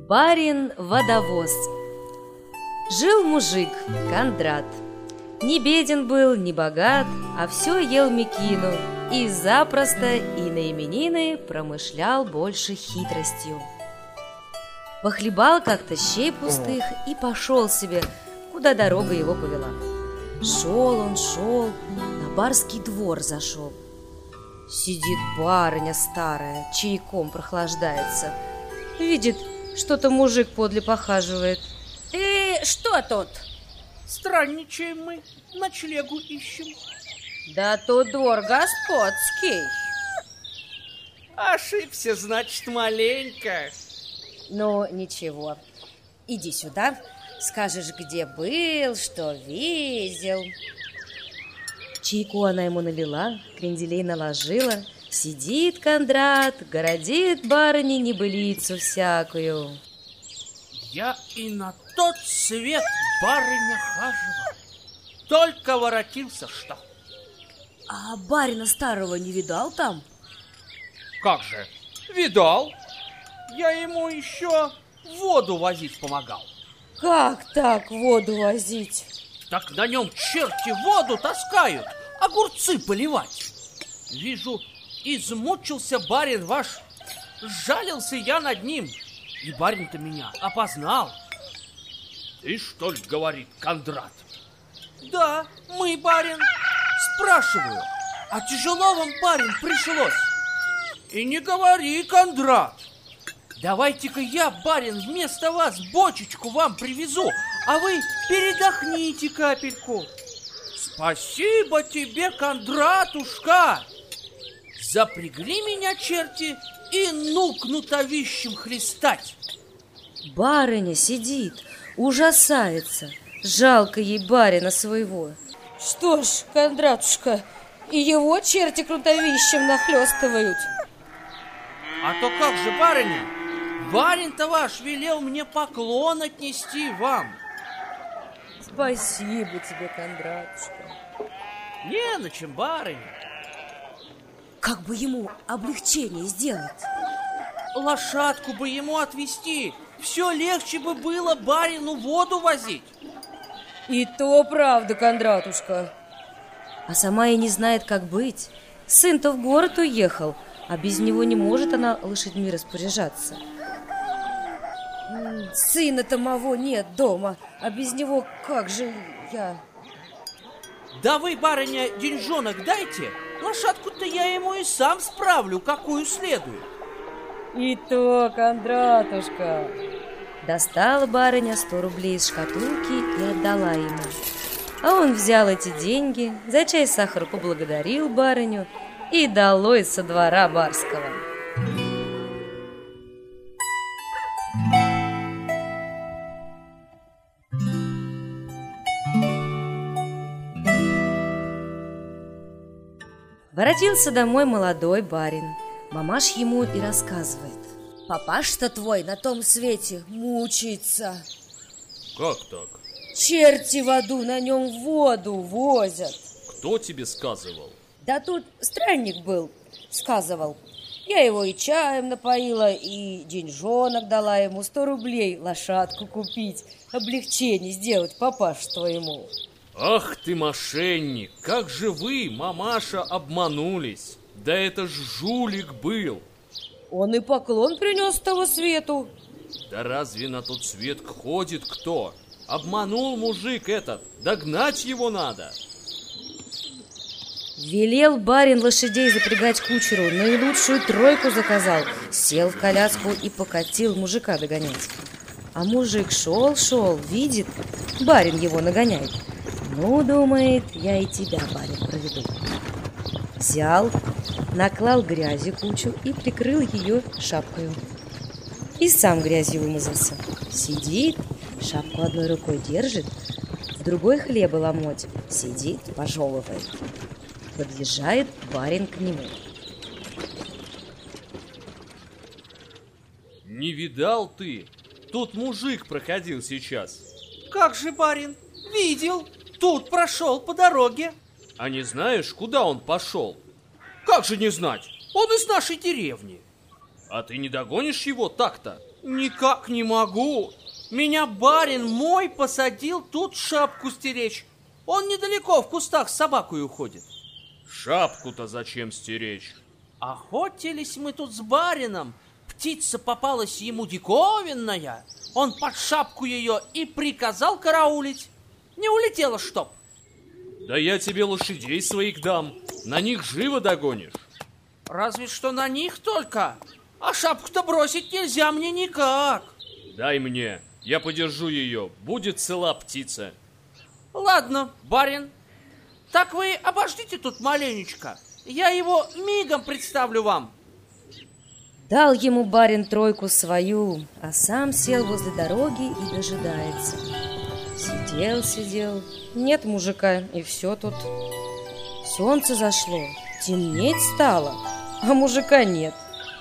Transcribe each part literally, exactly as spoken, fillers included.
Барин-водовоз. Жил мужик Кондрат. Не беден был, не богат, а все ел мекину, и запросто и на именины промышлял больше хитростью. Похлебал как-то щей пустых и пошел себе, куда дорога его повела. Шел он, шел, на барский двор зашел. Сидит барыня старая, чайком прохлаждается. Видит, что-то мужик подле похаживает. Ты что тут? Странничаем мы, ночлегу ищем. Да тут двор господский. Ошибся, значит, маленько. Ну, ничего. Иди сюда, скажешь, где был, что видел. Чайку она ему налила, кренделей наложила. Сидит Кондрат, городит барыне небылицу всякую. Я и на тот свет, барыня, хаживал. Только воротился, что? А барина старого не видал там? Как же, видал. Я ему еще воду возить помогал. Как так воду возить? Так на нем черти воду таскают, огурцы поливать. Вижу, измучился барин ваш, жалился я над ним, и барин-то меня опознал. Ты что ли, говорит Кондрат? Да, мы, барин. Спрашиваю, а тяжело вам, барин, пришлось? И не говори, Кондрат. Давайте-ка я, барин, вместо вас бочечку вам привезу, а вы передохните капельку. Спасибо тебе, Кондратушка. Запрягли меня черти и ну кнутовищем хлестать. Барыня сидит, ужасается. Жалко ей барина своего. Что ж, Кондратушка, и его черти кнутовищем нахлестывают. А то как же, барыня? Барин-то ваш велел мне поклон отнести вам. Спасибо тебе, Кондратушка. Не на чем, барыня. Как бы ему облегчение сделать? Лошадку бы ему отвезти. Все легче бы было барину воду возить. И то правда, Кондратушка. А сама и не знает, как быть. Сын-то в город уехал, а без него не может она лошадьми распоряжаться. Сына-то моего нет дома, а без него как же я... Да вы, барыня, деньжонок дайте. Лошадку-то я ему и сам справлю, какую следует. И то, Кондратушка. Достала барыня сто рублей из шкатулки и отдала ему. А он взял эти деньги, за чай с сахару поблагодарил барыню и долой со двора барского. Воротился домой молодой барин. Мамаш ему и рассказывает. Папаш-то твой на том свете мучается. Как так? Черти в аду на нем воду возят. Кто тебе сказывал? Да тут странник был, сказывал. Я его и чаем напоила, и деньжонок дала ему, сто рублей лошадку купить, облегчение сделать папаш твоему. Ах ты, мошенник! Как же вы, мамаша, обманулись! Да это ж жулик был! Он и поклон принес с того свету. Да разве на тот свет ходит кто? Обманул мужик этот, догнать его надо. Велел барин лошадей запрягать кучеру, наилучшую тройку заказал. Сел в коляску и покатил мужика догонять. А мужик шел-шел, видит, барин его нагоняет. Ну, думает, я и тебя, барин, проведу. Взял, наклал грязи кучу и прикрыл ее шапкою. И сам грязью вымазался. Сидит, шапку одной рукой держит, в другой хлеба ломоть, сидит, пожевывает. Подъезжает барин к нему. Не видал ты? Тут мужик проходил сейчас. Как же, барин, видел. Тут прошел по дороге. А не знаешь, куда он пошел? Как же не знать? Он из нашей деревни. А ты не догонишь его так-то? Никак не могу. Меня барин мой посадил тут шапку стеречь. Он недалеко в кустах с собакой уходит. Шапку-то зачем стеречь? Охотились мы тут с барином. Птица попалась ему диковинная. Он под шапку ее и приказал караулить. Не улетела, чтоб. Да я тебе лошадей своих дам. На них живо догонишь. Разве что на них только. А шапку-то бросить нельзя мне никак. Дай мне, я подержу ее. Будет цела птица. Ладно, барин. Так вы обождите тут маленечко. Я его мигом представлю вам. Дал ему барин тройку свою, а сам сел возле дороги и дожидается. Сидел, сидел, нет мужика, и все тут. Солнце зашло, темнеть стало, а мужика нет.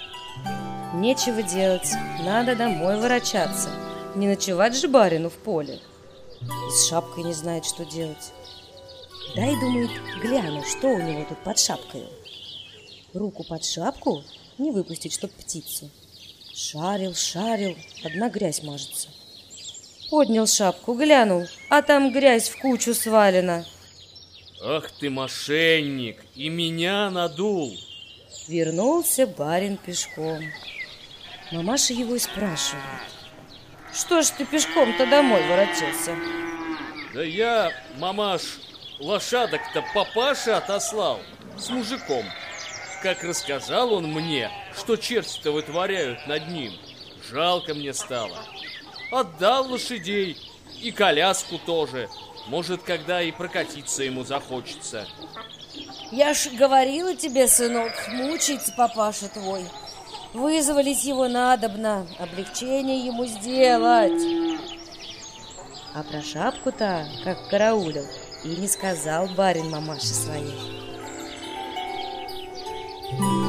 Нечего делать, надо домой ворочаться. Не ночевать же барину в поле. И с шапкой не знает, что делать. Дай, думает, гляну, что у него тут под шапкой. Руку под шапку не выпустить, чтоб птицу. Шарил, шарил, одна грязь мажется. Поднял шапку, глянул, а там грязь в кучу свалена. Ах ты, мошенник, и меня надул. Вернулся барин пешком. Мамаша его и спрашивает: что ж ты пешком-то домой воротился? Да я, мамаш, лошадок-то папаша отослал с мужиком. Как рассказал он мне, что черти-то вытворяют над ним, жалко мне стало. Отдал лошадей и коляску тоже. Может, когда и прокатиться ему захочется. Я ж говорила тебе, сынок, мучается папаша твой. Вызволить его надобно, облегчение ему сделать. А про шапку-то, как караулил, и не сказал барин мамаше своей.